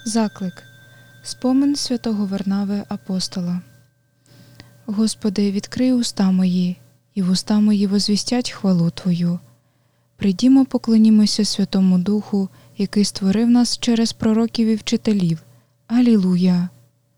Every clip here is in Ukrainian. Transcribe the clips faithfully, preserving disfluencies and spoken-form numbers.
Заклик. Спомин святого Варнави апостола. Господи, відкрий уста мої, і вуста мої возвістять хвалу Твою. Прийдімо, поклонімося Святому Духу, який створив нас через пророків і вчителів. Алілуя!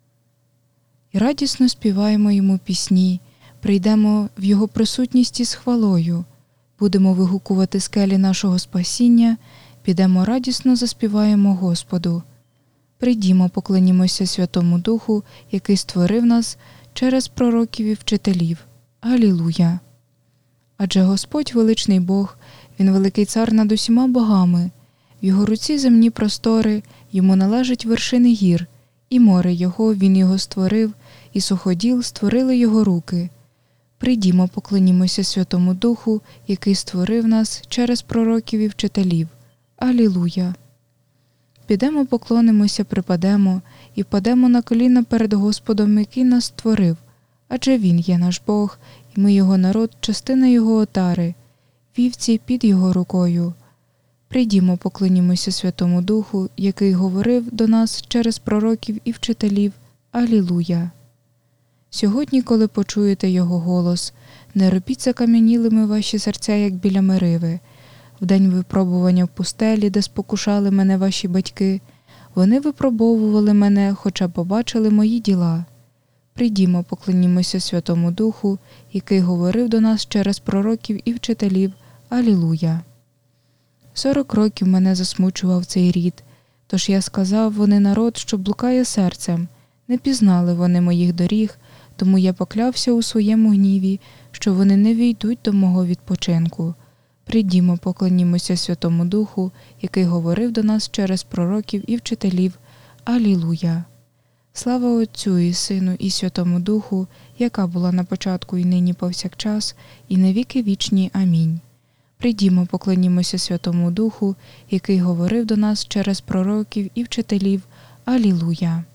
І радісно співаємо йому пісні, прийдемо в його присутність із хвалою, будемо вигукувати скелі нашого спасіння, підемо радісно заспіваємо Господу. Прийдімо, поклонімося Святому Духу, який створив нас через пророків і вчителів. Алілуя! Адже Господь величний Бог, Він великий цар над усіма богами, в Його руці земні простори, Йому належать вершини гір, і море Його, Він його створив, і суходіл створили Його руки. Прийдімо, поклонімося Святому Духу, який створив нас через пророків і вчителів. Алілуя! Підемо, поклонимося, припадемо і впадемо на коліна перед Господом, який нас створив, адже Він є наш Бог, і ми Його народ, частина Його отари, вівці під Його рукою. Прийдімо, поклонімося Святому Духу, який говорив до нас через пророків і вчителів. Алілуя! Сьогодні, коли почуєте Його голос, не робіть закам'янілими ваші серця, як біля Мериви. В день випробування в пустелі, де спокушали мене ваші батьки, вони випробовували мене, хоча побачили мої діла. Прийдімо, поклонімося Святому Духу, який говорив до нас через пророків і вчителів. Алілуя! Сорок років мене засмучував цей рід, тож я сказав, вони народ, що блукає серцем, не пізнали вони моїх доріг, тому я поклявся у своєму гніві, що вони не війдуть до мого відпочинку. Прийдімо, поклонімося Святому Духу, який говорив до нас через пророків і вчителів. Алілуя! Слава Отцю і Сину і Святому Духу, яка була на початку і нині повсякчас, і на віки вічні. Амінь. Прийдімо, поклонімося Святому Духу, який говорив до нас через пророків і вчителів. Алілуя!